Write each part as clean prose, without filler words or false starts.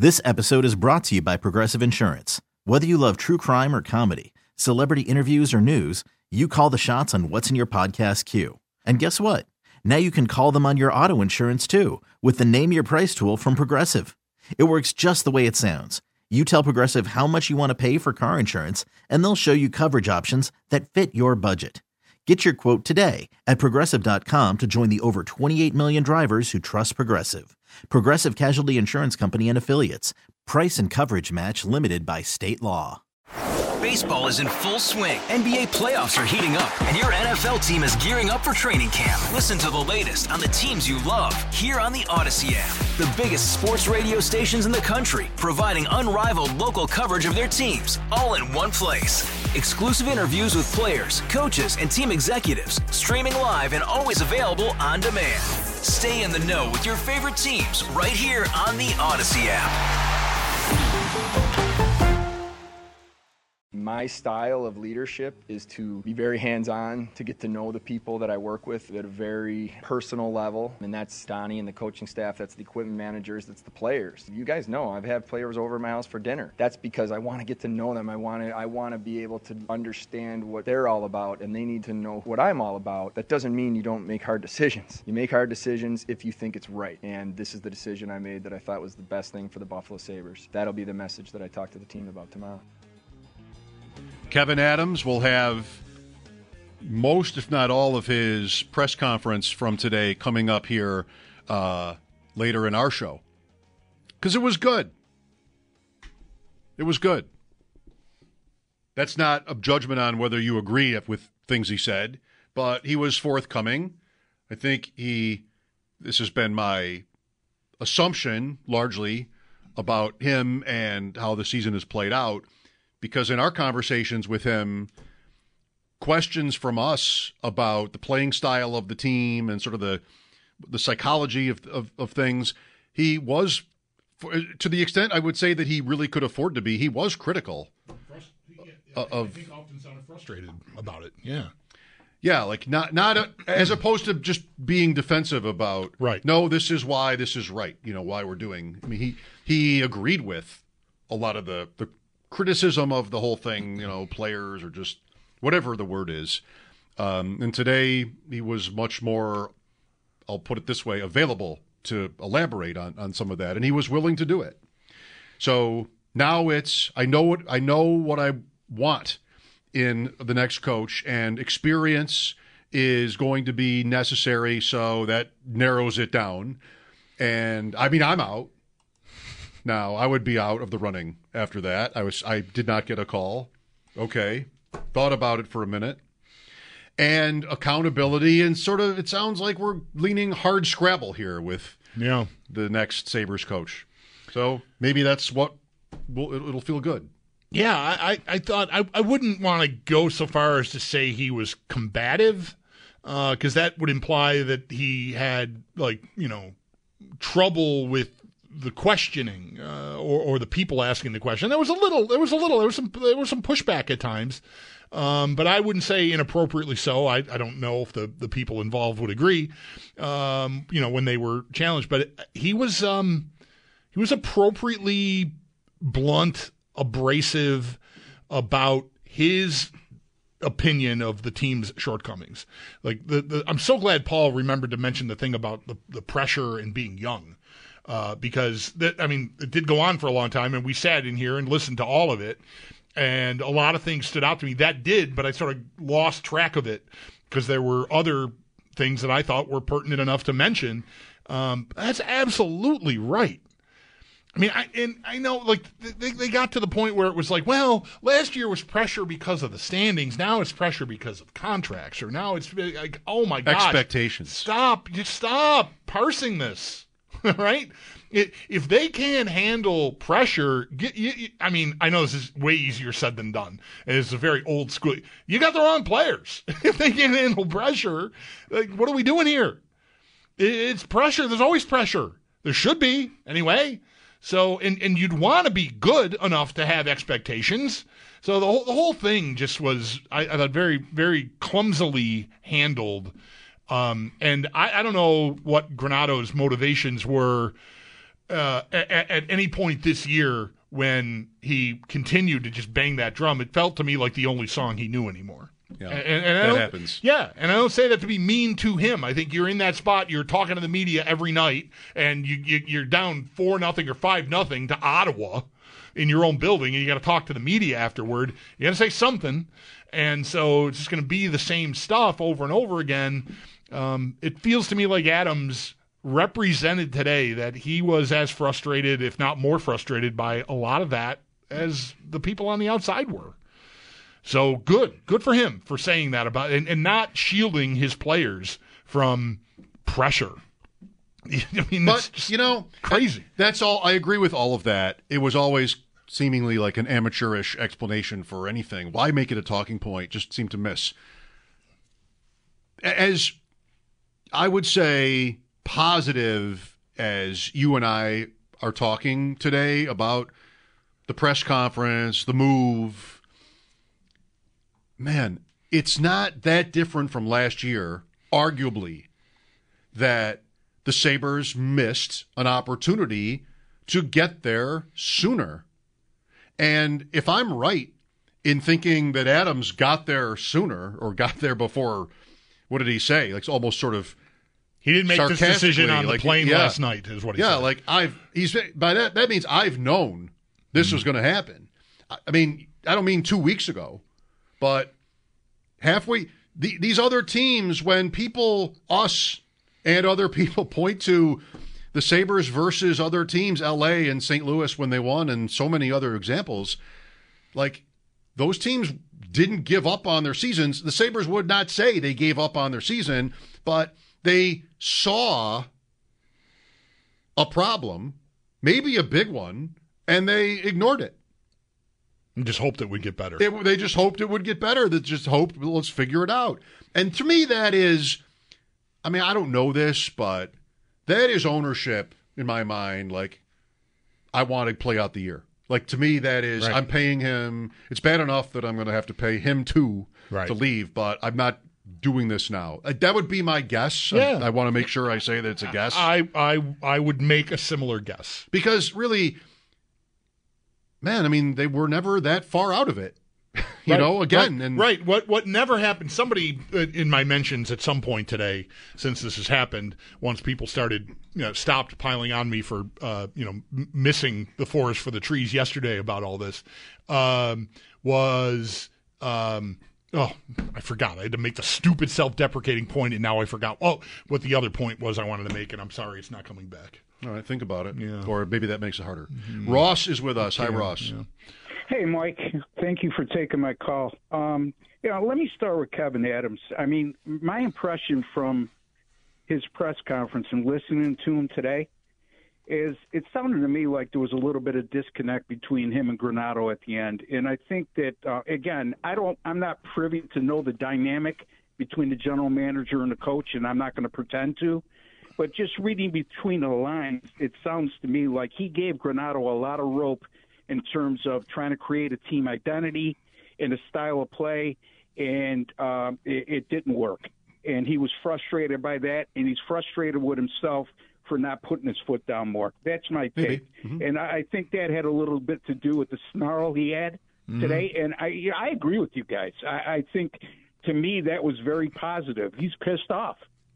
This episode is brought to you by Progressive Insurance. Whether you love true crime or comedy, celebrity interviews or news, you call the shots on what's in your podcast queue. And guess what? Now you can call them on your auto insurance too with the Name Your Price tool from Progressive. It works just the way it sounds. You tell Progressive how much you want to pay for car insurance, and they'll show you coverage options that fit your budget. Get your quote today at Progressive.com to join the over 28 million drivers who trust Progressive. Progressive Casualty Insurance Company and Affiliates. Price and coverage match limited by state law. Baseball is in full swing. NBA playoffs are heating up, and your NFL team is gearing up for training camp. Listen to the latest on the teams you love here on the Odyssey app. The biggest sports radio stations in the country, providing unrivaled local coverage of their teams, all in one place. Exclusive interviews with players, coaches, and team executives, streaming live and always available on demand. Stay in the know with your favorite teams right here on the Odyssey app. My style of leadership is to be very hands-on, to get to know the people that I work with at a very personal level. And that's Donnie and the coaching staff, that's the equipment managers, that's the players. You guys know I've had players over at my house for dinner. That's because I want to get to know them. I want to be able to understand what they're all about, and they need to know what I'm all about. That doesn't mean you don't make hard decisions. You make hard decisions if you think it's right. And this is the decision I made that I thought was the best thing for the Buffalo Sabres. That'll be the message that I talk to the team about tomorrow. Kevyn Adams will have most, if not all, of his press conference from today coming up here later in our show. Because it was good. It was good. That's not a judgment on whether you agree with things he said, but he was forthcoming. I think this has been my assumption largely about him and how the season has played out. Because in our conversations with him, questions from us about the playing style of the team and sort of the psychology of things, he was, to the extent I would say that he really could afford to be, he was critical. I think often sounded frustrated about it, yeah. Yeah, like not as opposed to just being defensive about, right. No, this is why this is right, why we're doing. I mean, he agreed with a lot of the criticism of the whole thing, players or just whatever the word is. And today he was much more, I'll put it this way, available to elaborate on some of that. And he was willing to do it. So now I know what I want in the next coach, and experience is going to be necessary. So that narrows it down. And I mean, I'm out. Now, I would be out of the running after that. I did not get a call. Okay. Thought about it for a minute. And accountability, and sort of, it sounds like we're leaning hard Scrabble here with the next Sabres coach. So maybe that's what it'll feel good. Yeah, I thought I wouldn't want to go so far as to say he was combative, because that would imply that he had, trouble with the questioning or the people asking the question. There was some pushback at times, but I wouldn't say inappropriately so. I don't know if the people involved would agree, when they were challenged. But he was appropriately blunt, abrasive about his opinion of the team's shortcomings. Like I'm so glad Paul remembered to mention the thing about the pressure and being young. Because it did go on for a long time, and we sat in here and listened to all of it, and a lot of things stood out to me. That did, but I sort of lost track of it because there were other things that I thought were pertinent enough to mention. That's absolutely right. I mean, I know, they got to the point where it was like, well, last year was pressure because of the standings. Now it's pressure because of contracts, or now it's like, oh my gosh. Expectations. Stop parsing this. Right? If they can handle pressure, I know this is way easier said than done. And it's a very old school. You got the wrong players. If they can't handle pressure, what are we doing here? It's pressure. There's always pressure. There should be, anyway. So, and you'd want to be good enough to have expectations. So the whole thing just was, I thought, very, very clumsily handled. And I don't know what Granato's motivations were at any point this year when he continued to just bang that drum, it felt to me like the only song he knew anymore. Yeah, and that happens. Yeah, and I don't say that to be mean to him. I think you're in that spot. You're talking to the media every night, and you're down 4-0 or 5-0 to Ottawa in your own building, and you got to talk to the media afterward. You got to say something, and so it's just going to be the same stuff over and over again. It feels to me like Adams represented today that he was as frustrated, if not more frustrated, by a lot of that as the people on the outside were. So good for him for saying that about and not shielding his players from pressure. I mean, but crazy. That's all. I agree with all of that. It was always seemingly like an amateurish explanation for anything. Why make it a talking point? Just seemed to miss. As I would say, positive as you and I are talking today about the press conference, the move. Man, it's not that different from last year, arguably, that the Sabres missed an opportunity to get there sooner. And if I'm right in thinking that Adams got there sooner or got there before, what did he say? Like almost sort of he didn't make this decision on the plane last night, is what he said. Yeah, like by that means I've known this was going to happen. I mean, I don't mean 2 weeks ago. But halfway, these other teams, when people, us and other people point to the Sabres versus other teams, L.A. and St. Louis when they won and so many other examples, like those teams didn't give up on their seasons. The Sabres would not say they gave up on their season, but they saw a problem, maybe a big one, and they ignored it. And just hoped it would get better. They just hoped it would get better. They just hoped, let's figure it out. And to me, that is, I mean, I don't know this, but that is ownership in my mind. Like, I want to play out the year. Like, to me, that is, right. I'm paying him. It's bad enough that I'm going to have to pay him too to leave, but I'm not doing this now. That would be my guess. Yeah. I want to make sure I say that it's a guess. I would make a similar guess. Because really, man, I mean, they were never that far out of it. You know, again. Right, and What never happened, somebody in my mentions at some point today, since this has happened, once people started, stopped piling on me for, missing the forest for the trees yesterday about all this, was, I forgot. I had to make the stupid self-deprecating point, and now I forgot. Oh, what the other point was I wanted to make, and I'm sorry, it's not coming back. All right, think about it. Yeah. Or maybe that makes it harder. Mm-hmm. Ross is with us. Hi, Ross. Yeah. Hey, Mike. Thank you for taking my call. Let me start with Kevyn Adams. I mean, my impression from his press conference and listening to him today is it sounded to me like there was a little bit of disconnect between him and Granato at the end. And I think that, again, I'm not privy to know the dynamic between the general manager and the coach, and I'm not going to pretend to. But just reading between the lines, it sounds to me like he gave Granato a lot of rope in terms of trying to create a team identity and a style of play, and it didn't work. And he was frustrated by that, and he's frustrated with himself for not putting his foot down more. That's my take. Mm-hmm. And I think that had a little bit to do with the snarl he had today. And I agree with you guys. I think, to me, that was very positive. He's pissed off.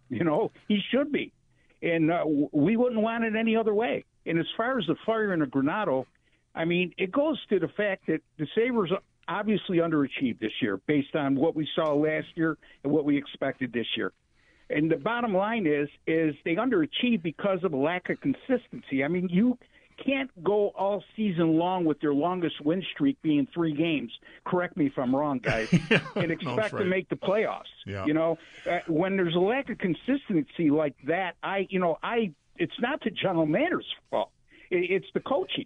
He should be. And we wouldn't want it any other way. And as far as the firing of Granato, I mean, it goes to the fact that the Sabres obviously underachieved this year based on what we saw last year and what we expected this year. And the bottom line is they underachieved because of a lack of consistency. I mean, you can't go all season long with your longest win streak being 3 games. Correct me if I'm wrong, guys. And expect to make the playoffs. Yeah. When there's a lack of consistency like that, it's not the general manager's fault. It's the coaching.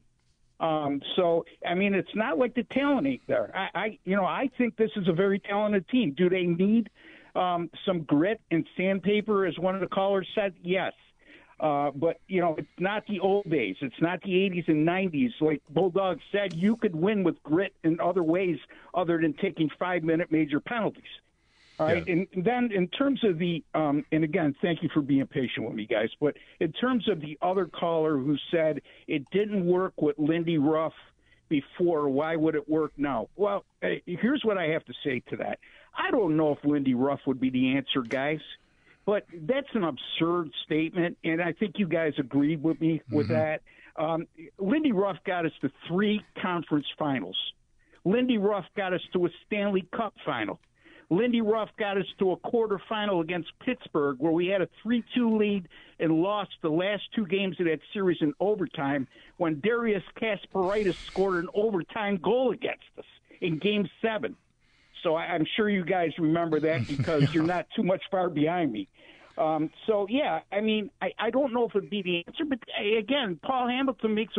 So, I mean, it's not like the talent ain't there. I think this is a very talented team. Do they need some grit and sandpaper, as one of the callers said? Yes. But, it's not the old days. It's not the 80s and 90s. Like Bulldog said, you could win with grit in other ways other than taking 5-minute major penalties. All right, and then in terms of the and again, thank you for being patient with me, guys. But in terms of the other caller who said it didn't work with Lindy Ruff before, why would it work now? Well, here's what I have to say to that. I don't know if Lindy Ruff would be the answer, guys, but that's an absurd statement, and I think you guys agreed with me with that. Lindy Ruff got us to 3 conference finals. Lindy Ruff got us to a Stanley Cup final. Lindy Ruff got us to a quarterfinal against Pittsburgh where we had a 3-2 lead and lost the last 2 games of that series in overtime when Darius Kasparaitis scored an overtime goal against us in Game 7. So I'm sure you guys remember that because you're not too much far behind me. So, yeah, I mean, I don't know if it'd be the answer, but, again, Paul Hamilton makes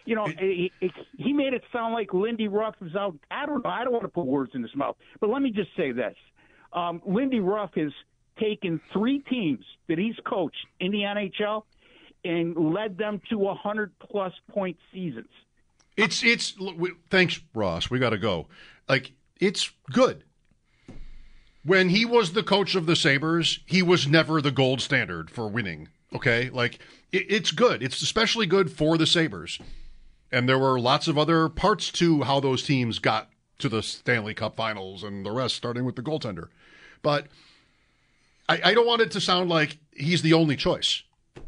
he made it sound like Lindy Ruff is out. I don't know. I don't want to put words in his mouth. But let me just say this. Lindy Ruff has taken 3 teams that he's coached in the NHL and led them to 100-plus point seasons. Thanks, Ross. We got to go. It's good. When he was the coach of the Sabres, he was never the gold standard for winning, okay? It's good. It's especially good for the Sabres. And there were lots of other parts to how those teams got to the Stanley Cup Finals and the rest, starting with the goaltender. But I don't want it to sound like he's the only choice.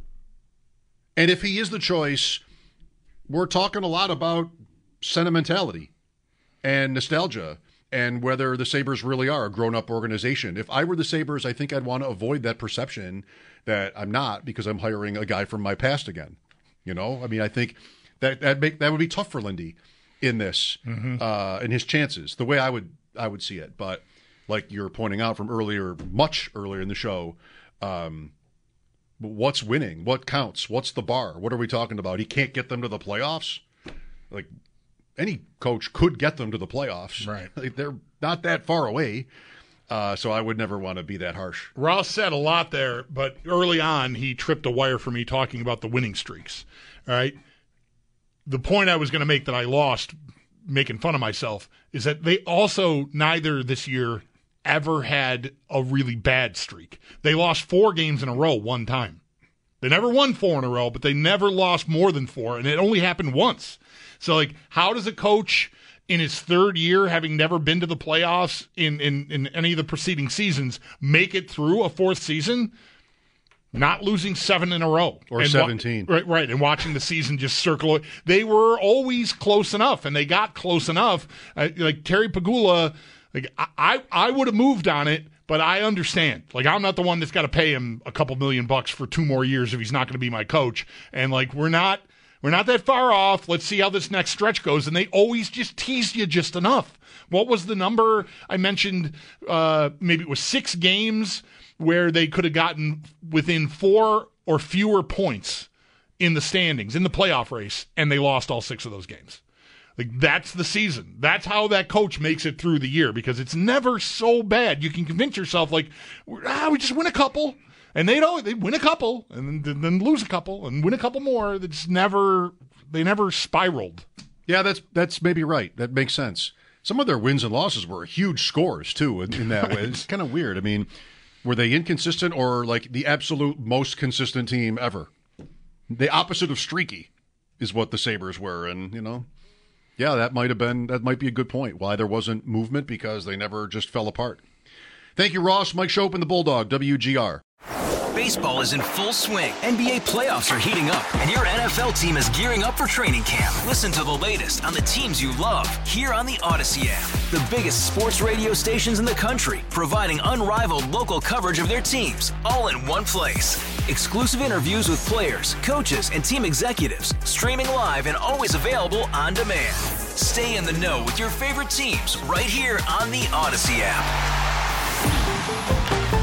And if he is the choice, we're talking a lot about sentimentality and nostalgia and whether the Sabres really are a grown-up organization. If I were the Sabres, I think I'd want to avoid that perception that I'm not because I'm hiring a guy from my past again. I think that would be tough for Lindy in this and his chances, the way I would see it. But like you're pointing out from much earlier in the show, what's winning? What counts? What's the bar? What are we talking about? He can't get them to the playoffs? Any coach could get them to the playoffs. Right. They're not that far away. So I would never want to be that harsh. Ross said a lot there, but early on he tripped a wire for me talking about the winning streaks. All right. The point I was going to make that I lost making fun of myself is that they also neither this year ever had a really bad streak. They lost 4 games in a row one time. They never won 4 in a row, but they never lost more than 4, and it only happened once. So, how does a coach in his 3rd year, having never been to the playoffs in any of the preceding seasons, make it through a 4th season? Not losing 7 in a row. Or 17. Right, and watching the season just circle. They were always close enough, and they got close enough. Terry Pegula, I would have moved on it, but I understand. I'm not the one that's got to pay him a couple $1 million for 2 more years if he's not going to be my coach. And, we're not that far off. Let's see how this next stretch goes. And they always just tease you just enough. What was the number I mentioned? Maybe it was 6 games where they could have gotten within 4 or fewer points in the standings, in the playoff race, and they lost all 6 of those games. That's the season. That's how that coach makes it through the year, because it's never so bad. You can convince yourself, we just win a couple, and they win a couple, and then lose a couple, and win a couple more. They never spiraled. Yeah, that's maybe right. That makes sense. Some of their wins and losses were huge scores, too, in that way. It's kind of weird. I mean, were they inconsistent or the absolute most consistent team ever? The opposite of streaky is what the Sabres were. And, yeah, that might be a good point. Why there wasn't movement, because they never just fell apart. Thank you, Ross. Mike Schopp and the Bulldog, WGR. Baseball is in full swing. NBA playoffs are heating up, and your NFL team is gearing up for training camp. Listen to the latest on the teams you love here on the Odyssey app. The biggest sports radio stations in the country, providing unrivaled local coverage of their teams, all in one place. Exclusive interviews with players, coaches, and team executives, streaming live and always available on demand. Stay in the know with your favorite teams right here on the Odyssey app.